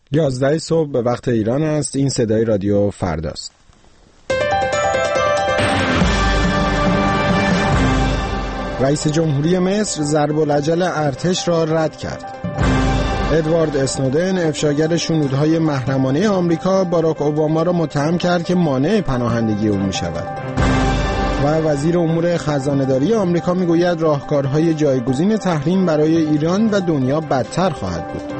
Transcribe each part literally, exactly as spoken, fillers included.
یازده صبح به وقت ایران است. این صدای رادیو فرداست. رئیس جمهوری مصر ضرب العجل ارتش را رد کرد. ادوارد اسنودن، افشاگر شنودهای محرمانه آمریکا، باراک اوباما را متهم کرد که مانع پناهندگی او می‌شود. و وزیر امور خزانه‌داری آمریکا میگوید راهکارهای جایگزین تحریم برای ایران و دنیا بدتر خواهد بود.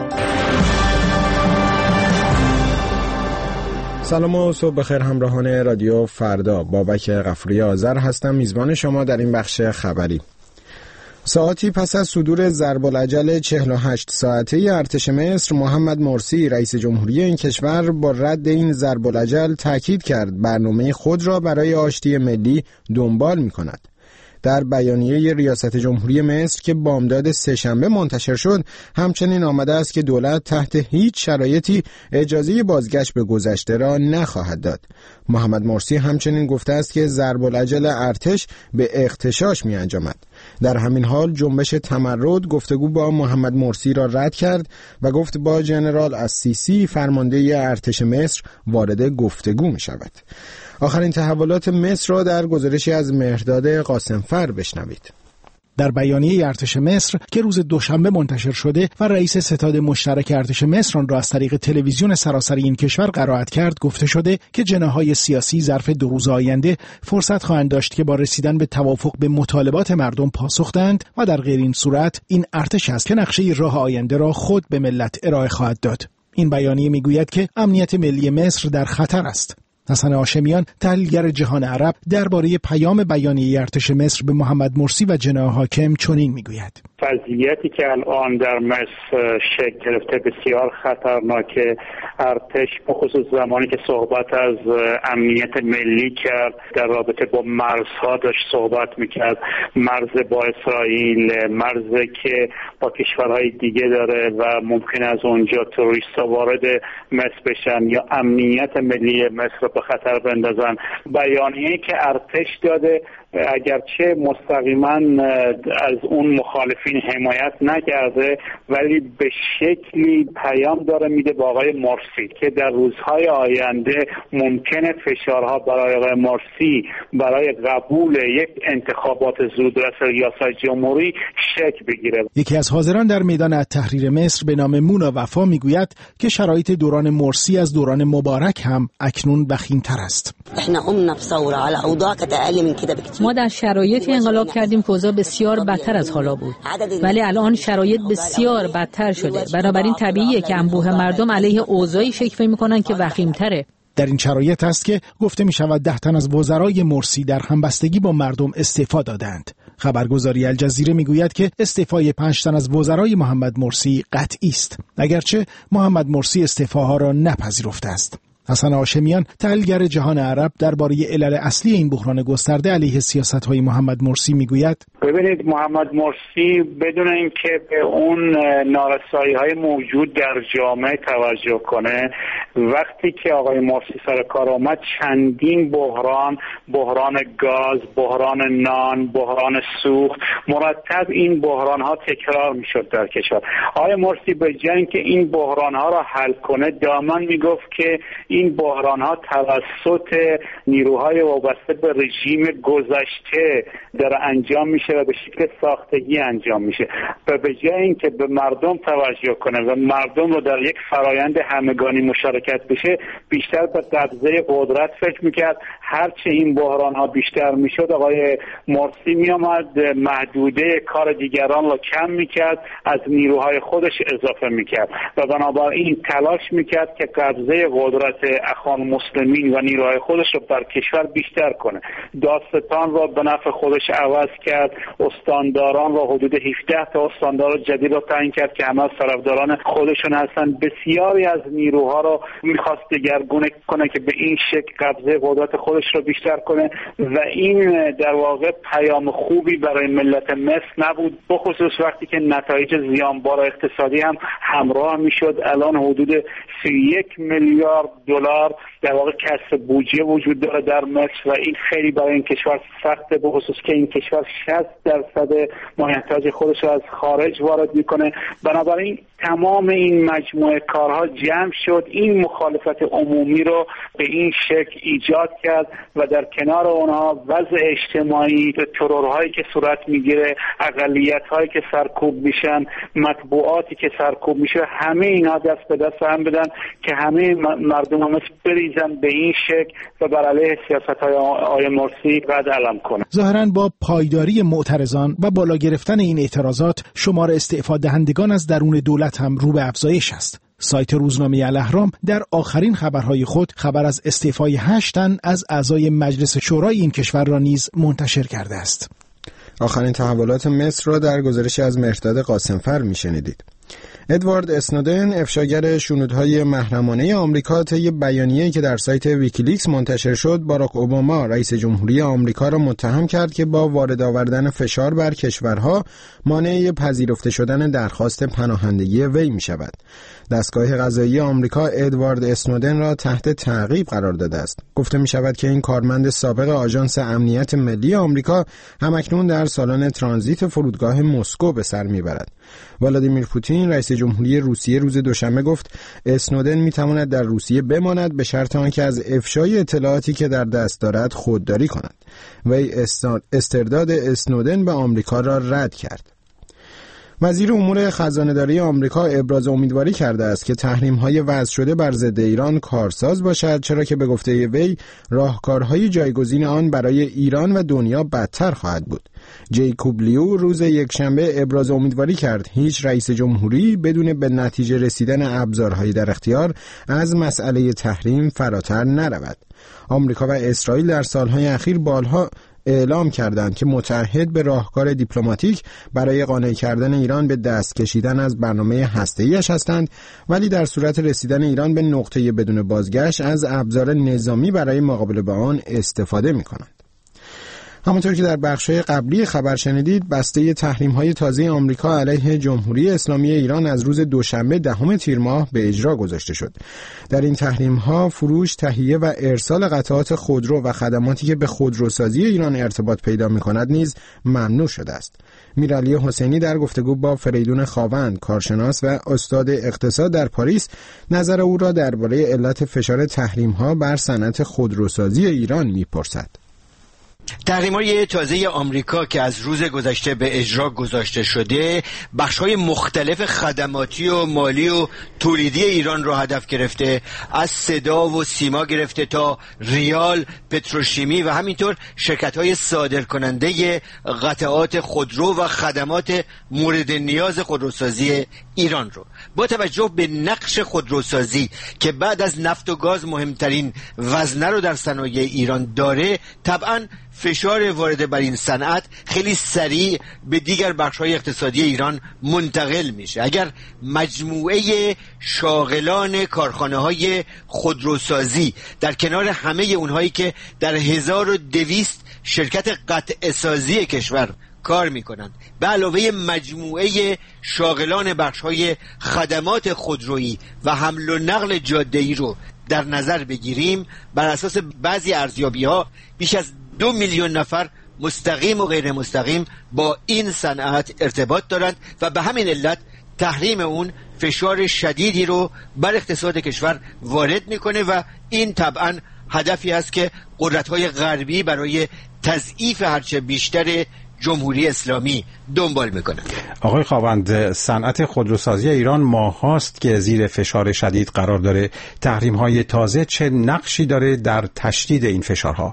سلام و صبح بخیر همراهان رادیو فردا. بابک غفوری آذر هستم، میزبان شما در این بخش خبری. ساعتی پس از صدور ضرب العجل چهل و هشت ساعته ارتش مصر، محمد مرسی رئیس جمهوری این کشور با رد این ضرب العجل تاکید کرد برنامه خود را برای آشتی ملی دنبال می‌کند. در بیانیه ریاست جمهوری مصر که بامداد سه‌شنبه منتشر شد، همچنین آمده است که دولت تحت هیچ شرایطی اجازه بازگشت به گذشته را نخواهد داد. محمد مرسی همچنین گفته است که ضرب العجل ارتش به اغتشاش می انجامد. در همین حال جنبش تمرد گفتگو با محمد مرسی را رد کرد و گفت با ژنرال السیسی فرمانده ارتش مصر وارد گفتگو می شود. آخرین تحولات مصر را در گزارشی از مهرداد قاسمفر بشنوید. در بیانیه ارتش مصر که روز دوشنبه منتشر شده و رئیس ستاد مشترک ارتش مصر آن را از طریق تلویزیون سراسری این کشور قرائت کرد، گفته شده که جناح‌های سیاسی ظرف دو روز آینده فرصت خواهند داشت که با رسیدن به توافق به مطالبات مردم پاسخ دهند و در غیر این صورت این ارتش است که نقشه راه آینده را خود به ملت ارائه خواهد داد. این بیانیه میگوید که امنیت ملی مصر در خطر است. حسن هاشمیان، تحلیلگر جهان عرب، درباره پیام بیانیه ارتش مصر به محمد مرسی و جناح حاکم چنین میگوید: وضعیتی که الان در مصر شکل گرفته بسیار خطرناکه. ارتش به خصوص زمانی که صحبت از امنیت ملی کرد، در رابطه با مرزها داشت صحبت میکرد، مرز با اسرائیل، مرزی که با کشورهای دیگه داره و ممکن از اونجا تروریست‌ها وارد مصر بشن یا امنیت ملی مصر رو به خطر بندازن. بیانیه‌ای که ارتش داده اگرچه مستقیما از اون مخالفین حمایت نکرده، ولی به شکلی پیام داره میده به آقای مرسی که در روزهای آینده ممکنه فشارها برای آقای مرسی برای قبول یک انتخابات زودرس ریاست جمهوری شکل بگیره. یکی از حاضران در میدان التحریر مصر به نام مونا وفا میگوید که شرایط دوران مرسی از دوران مبارک هم اکنون وخیم‌تر است. ما در شرایطی انقلاب کردیم که اوضاع بسیار بدتر از حالا بود، ولی الان شرایط بسیار بدتر شده. بنابراین طبیعیه که انبوه مردم علیه اوضاعی شکل می‌کنن که وخیم‌تره. در این شرایط است که گفته می شود ده تن از وزرای مرسی در همبستگی با مردم استعفا دادند. خبرگزاری الجزیره می گوید که استعفای پنج تن از وزرای محمد مرسی قطعی است، اگرچه محمد مرسی استعفاها را نپذیرفته است. حسن هاشمیان، تحلیلگر جهان عرب، درباره علل اصلی این بحران گسترده علیه سیاست‌های محمد مرسی میگوید: ببینید، محمد مرسی بدون اینکه به اون نارسایی‌های موجود در جامعه توجه کنه، وقتی که آقای مرسی سر کار آمد چندین بحران، بحران گاز، بحران نان، بحران سوخت، مرتب این بحران‌ها تکرار می‌شد در کشور. آقای مرسی به جای اینکه این بحران‌ها را حل کنه، دائما میگفت که این بحران‌ها توسط نیروهای وابسته به رژیم گذشته داره انجام میشه و به شکل ساختگی انجام میشه و به جای اینکه به مردم توجه کنه و مردم رو در یک فرایند همگانی مشارکت بشه، بیشتر به قبضه قدرت فکر میکرد. هرچه این بحران‌ها بیشتر میشد، آقای مرسی میامد محدوده کار دیگران رو کم میکرد، از نیروهای خودش اضافه میکرد و بنابراین تلاش میکرد که قبضه قدرت اخوان مسلمین و نیروهای خودش رو بر کشور بیشتر کنه. دادستان را به نفع خودش عوض کرد، استانداران را حدود هفده تا استاندار جدید را تعیین کرد که همه از طرفداران خودشون هستن. بسیاری از نیروها را میخواست دگرگون کنه که به این شکل قبضه قدرت خودش را بیشتر کنه و این در واقع پیام خوبی برای ملت مصر نبود، بخصوص وقتی که نتایج زیانبار اقتصادی هم همراه میشد. الان حدود سی و یک میلیارد دلار دلار در واقع کسر بودجه وجود داره در مصر و این خیلی برای این کشور سخته، به خصوص که این کشور شصت درصد مایحتاج خودش رو از خارج وارد میکنه. بنابراین تمام این مجموعه کارها جمع شد، این مخالفت عمومی رو به این شکل ایجاد کرد و در کنار اونها وضع اجتماعی، ترورهایی که صورت میگیره، اقلیت‌هایی که سرکوب میشن، مطبوعاتی که سرکوب میشه، همه اینا دست به دست هم بدن که همه مردم مصر بریزن به این شکل و بر علیه سیاست‌های آقای مرسی رد علم کنن. ظاهراً با پایداری معترضان و بالا گرفتن این اعتراضات، شمار استعفا دهندگان از درون دولت هم رو به افزایش است. سایت روزنامه الاهرام در آخرین خبرهای خود خبر از استعفای هشت تن از اعضای مجلس شورای این کشور را نیز منتشر کرده است. آخرین تحولات مصر را در گزارشی از مهرداد قاسمفر میشنیدید. ادوارد اسنودن، افشاگر شنودهای محرمانه آمریکا، طی بیانیه‌ای که در سایت ویکیلیکس منتشر شد، باراک اوباما رئیس جمهوری آمریکا را متهم کرد که با وارد آوردن فشار بر کشورها مانع پذیرفته شدن درخواست پناهندگی وی می‌شود. دستگاه قضایی آمریکا ادوارد اسنودن را تحت تعقیب قرار داده است. گفته می‌شود که این کارمند سابق آژانس امنیت ملی آمریکا همکنون در سالن ترانزیت فرودگاه مسکو به سر می‌برد. ولادیمیر پوتین رئیس جمهوری روسیه روز دوشنبه گفت اسنودن میتواند در روسیه بماند به شرط آنکه از افشای اطلاعاتی که در دست دارد خودداری کند. وی استرداد اسنودن به آمریکا را رد کرد. وزیر امور خزانه‌داری آمریکا ابراز امیدواری کرده است که تحریم‌های وضع شده بر ضد ایران کارساز باشد، چرا که به گفته وی راهکارهای جایگزین آن برای ایران و دنیا بدتر خواهد بود. جیکوب لیو روز یکشنبه ابراز امیدواری کرد هیچ رئیس جمهوری بدون به نتیجه رسیدن ابزارهای در اختیار از مسئله تحریم فراتر نرود. آمریکا و اسرائیل در سالهای اخیر بارها اعلام کردند که متعهد به راهکار دیپلماتیک برای قانع کردن ایران به دست کشیدن از برنامه هسته‌ایش هستند، ولی در صورت رسیدن ایران به نقطه بدون بازگشت از ابزار نظامی برای مقابله با آن استفاده می‌کنند. همونطور که در بخش‌های قبلی خبر شنیدید، بسته تحریم‌های تازه آمریکا علیه جمهوری اسلامی ایران از روز دوشنبه دهم تیر ماه به اجرا گذاشته شد. در این تحریم‌ها فروش، تهیه و ارسال قطعات خودرو و خدماتی که به خودروسازی ایران ارتباط پیدا می‌کند نیز ممنوع شده است. میرعلی حسینی در گفتگو با فریدون خاوند، کارشناس و استاد اقتصاد در پاریس، نظر او را درباره علت فشار تحریم‌ها بر صنعت خودروسازی ایران می‌پرسد. تحریم‌های تازه آمریکا که از روز گذشته به اجرا گذاشته شده، بخش‌های مختلف خدماتی و مالی و تولیدی ایران را هدف گرفته، از صدا و سیما گرفته تا ریال، پتروشیمی و همینطور شرکت‌های صادرکننده قطعات خودرو و خدمات مورد نیاز خودروسازی ایران رو. با توجه به نقش خودروسازی که بعد از نفت و گاز مهمترین وزنه رو در صنایع ایران داره، طبعاً فشار وارد بر این صنعت خیلی سریع به دیگر بخش‌های اقتصادی ایران منتقل میشه. اگر مجموعه شاغلان کارخانه‌های خودروسازی در کنار همه اونهایی که در هزار و دویست شرکت قطع سازی کشور کار میکنند، به علاوه مجموعه شاغلان بخش‌های خدمات خودرویی و حمل و نقل جاده‌ای رو در نظر بگیریم، بر اساس بعضی ارزیابی‌ها بیش از دو میلیون نفر مستقیم و غیر مستقیم با این صنعت ارتباط دارند و به همین علت تحریم اون فشار شدیدی رو بر اقتصاد کشور وارد میکنه و این طبعا هدفی است که قدرت‌های غربی برای تضعیف هرچه بیشتر جمهوری اسلامی دنبال میکنه. آقای خاوند، صنعت خودروسازی ایران ماهاست که زیر فشار شدید قرار داره. تحریم‌های تازه چه نقشی داره در تشدید این فشارها؟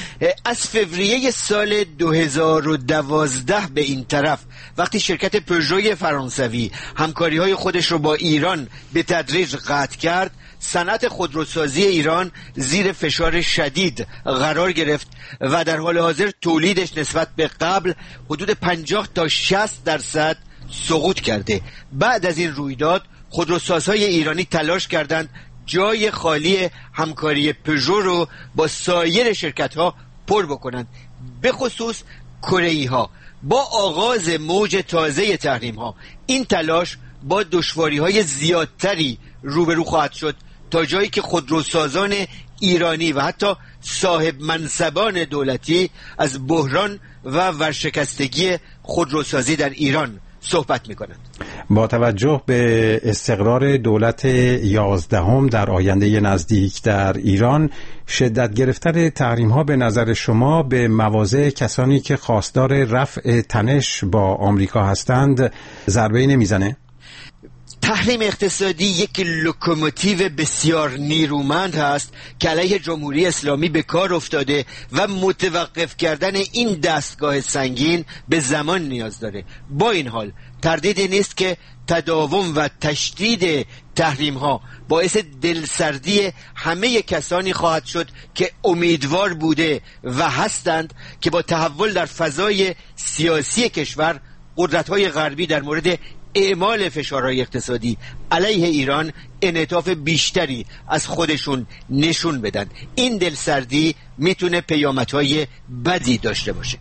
از فوریه سال دو هزار و دوازده به این طرف، وقتی شرکت پژو فرانسوی همکاری‌های خودش رو با ایران به تدریج قطع کرد، صنعت خودروسازی ایران زیر فشار شدید قرار گرفت و در حال حاضر تولیدش نسبت به قبل حدود پنجاه تا شصت درصد سقوط کرده. بعد از این رویداد خودروسازهای ایرانی تلاش کردند جای خالی همکاری پژو رو با سایر شرکت‌ها پر بکنند، به خصوص کره‌ای‌ها. با آغاز موج تازه تحریم‌ها این تلاش با دشواری‌های زیادتری روبرو خواهد شد تا جایی که خودروسازان ایرانی و حتی صاحب منصبان دولتی از بحران و ورشکستگی خودروسازی در ایران صحبت می‌کنند. با توجه به استقرار دولت یازدهم در آینده نزدیک در ایران، شدت گرفتن تحریم‌ها به نظر شما به مواضع کسانی که خواستار رفع تنش با آمریکا هستند ضربه نمیزنه؟ تحریم اقتصادی یک لوکوموتیو بسیار نیرومند هست که علیه جمهوری اسلامی به کار افتاده و متوقف کردن این دستگاه سنگین به زمان نیاز داره. با این حال تردیدی نیست که تداوم و تشدید تحریم ها باعث دلسردی همه کسانی خواهد شد که امیدوار بوده و هستند که با تحول در فضای سیاسی کشور قدرت‌های غربی در مورد اعمال فشارهای اقتصادی علیه ایران انعطاف بیشتری از خودشون نشون بدن. این دلسردی میتونه پیامدهای بدی داشته باشه.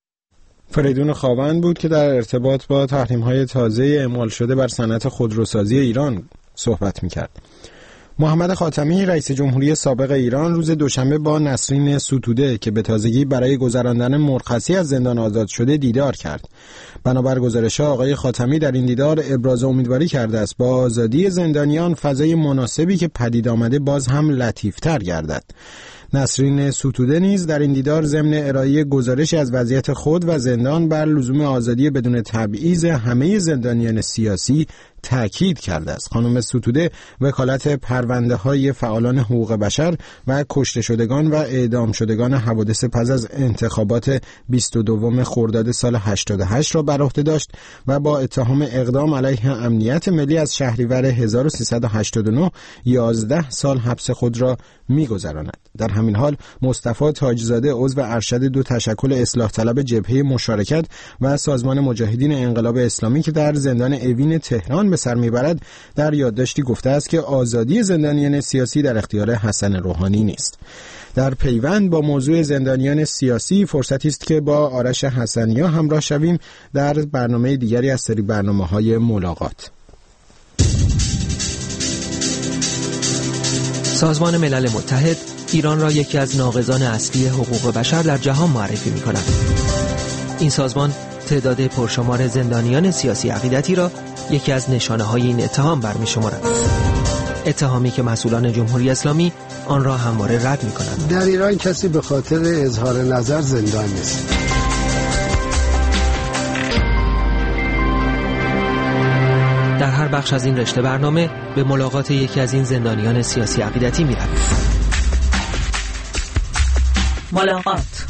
فریدون خاوند بود که در ارتباط با تحریم‌های تازه اعمال شده بر صنعت خودروسازی ایران صحبت می‌کرد. محمد خاتمی رئیس جمهوری سابق ایران روز دوشنبه با نسرین ستوده که به تازگی برای گذراندن مرخصی از زندان آزاد شده دیدار کرد. بنابر گزارش‌ها آقای خاتمی در این دیدار ابراز امیدواری کرده است با آزادی زندانیان فضای مناسبی که پدید آمده باز هم لطیف‌تر گردد. نسرین ستوده نیز در این دیدار ضمن ارائه گزارشی از وضعیت خود و زندان بر لزوم آزادی بدون تبعیض همه زندانیان سیاسی تأکید کرده است. خانم ستوده وکالت پرونده‌های فعالان حقوق بشر و کشته شدگان و اعدام شدگان حوادث پس از انتخابات بیست و دو خرداد سال هشتاد و هشت را بر عهده داشت و با اتهام اقدام علیه امنیت ملی از شهریور هزار و سیصد و هشتاد و نه یازده سال حبس خود را می‌گذراند. در همین حال مصطفی تاجزاده عضو ارشد دو تشکل اصلاح طلب جبهه مشارکت و سازمان مجاهدین انقلاب اسلامی که در زندان اوین تهران به سر میبرد در یادداشتی گفته است که آزادی زندانیان سیاسی در اختیار حسن روحانی نیست. در پیوند با موضوع زندانیان سیاسی فرصتی است که با آرش حسنیا همراه شویم در برنامه دیگری از سری برنامه‌های ملاقات. سازمان ملل متحد ایران را یکی از ناقضان اصلی حقوق بشر در جهان معرفی می‌کند. این سازمان تعداد پرشمار زندانیان سیاسی عقیدتی را یکی از نشانه‌های این اتهام برمی‌شمارد. اتهامی که مسئولان جمهوری اسلامی آن را همواره رد می‌کنند. در ایران کسی به خاطر اظهار نظر زندان نیست. در هر بخش از این رشته برنامه به ملاقات یکی از این زندانیان سیاسی عقیدتی می‌رویم. ملاقات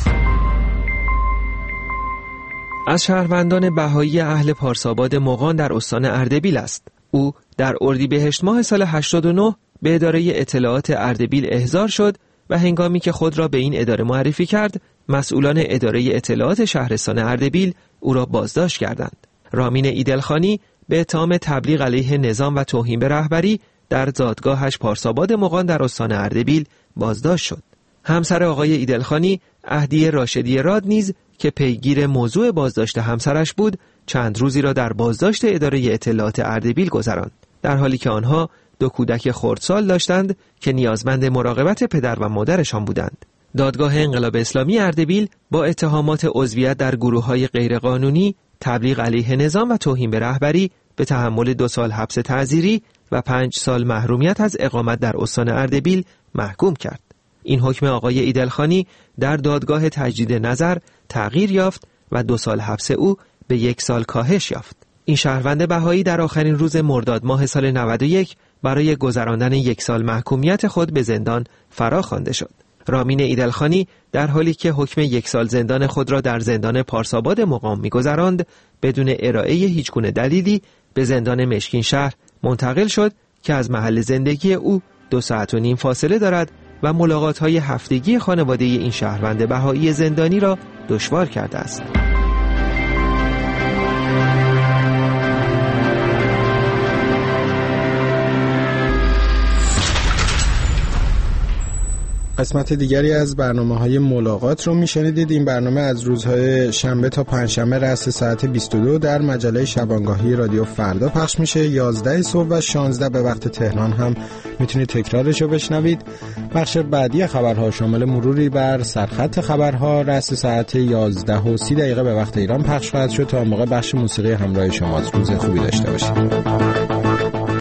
از شهروندان بهایی اهل پارساباد مغان در استان اردبیل است. او در اردیبهشت ماه سال هشتاد و نه به اداره اطلاعات اردبیل احضار شد و هنگامی که خود را به این اداره معرفی کرد، مسئولان اداره اطلاعات شهرستان اردبیل او را بازداشت کردند. رامین ایدلخانی به اتهام تبلیغ علیه نظام و توهین به رهبری در دادگاهش پارساباد مغان در استان اردبیل بازداشت شد. همسر آقای ایدلخانی، اهدی راشدی راد نیز که پیگیر موضوع بازداشت همسرش بود، چند روزی را در بازداشت اداره اطلاعات اردبیل گذراند، در حالی که آنها دو کودک خردسال داشتند که نیازمند مراقبت پدر و مادرشان بودند. دادگاه انقلاب اسلامی اردبیل با اتهامات عضویت در گروه‌های غیرقانونی، تبلیغ علیه نظام و توهین به رهبری به تحمل دو سال حبس تعزیری و پنج سال محرومیت از اقامت در استان اردبیل محکوم کرد. این حکم آقای ایدلخانی در دادگاه تجدید نظر تغییر یافت و دو سال حبس او به یک سال کاهش یافت. این شهروند بهایی در آخرین روز مرداد ماه سال نود و یک برای گذراندن یک سال محکومیت خود به زندان فرا خوانده شد. رامین ایدلخانی در حالی که حکم یک سال زندان خود را در زندان پارساباد مقام می‌گذراند، بدون ارائه هیچگونه دلیلی به زندان مشکین شهر منتقل شد که از محل زندگی او دو ساعت و نیم فاصله دارد و ملاقات‌های هفتگی خانواده این شهروند بهایی زندانی را دشوار کرده است. قسمت دیگری از برنامه‌های ملاقات رو میشنیدید. این برنامه از روزهای شنبه تا پنجشنبه رأس ساعت بیست و دو در مجله شبانگاهی رادیو فردا پخش میشه. یازده صبح و شانزده به وقت تهران هم میتونید تکرارش رو بشنوید. بخش بعدی خبرها شامل مروری بر سرخط خبرها رأس ساعت یازده و سی دقیقه به وقت ایران پخش خواهد شد. تا موقع بخش موسیقی همراه شماست. روز خوبی داشته باشید.